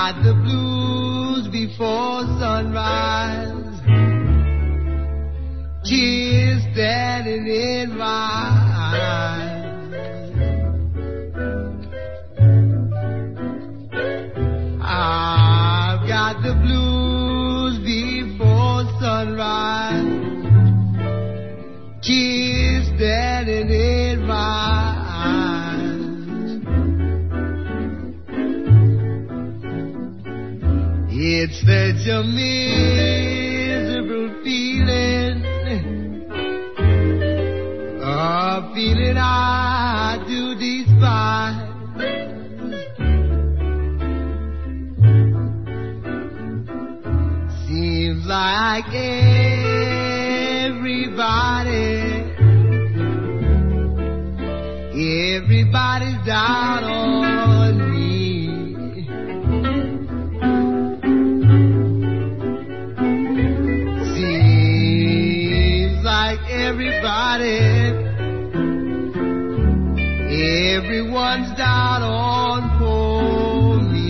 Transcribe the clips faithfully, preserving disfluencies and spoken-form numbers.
got the blues before sunrise. Tears standing in my eyes. I've got the blues before sunrise. Tears standing in my eyes. It's such a miserable feeling, a feeling I do despise. Seems like everybody, everybody's down on me. Seems like everybody, everyone's down on poor me.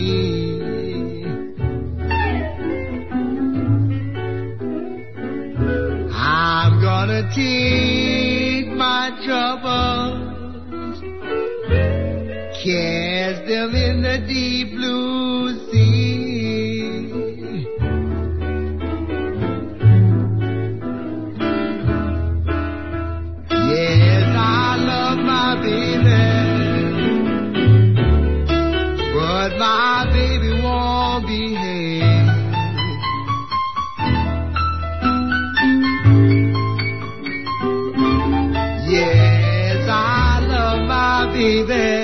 I'm gonna take my troubles, cast them in the deep blue sea. Yes, I love my baby, but my baby won't behave. Yes, I love my baby,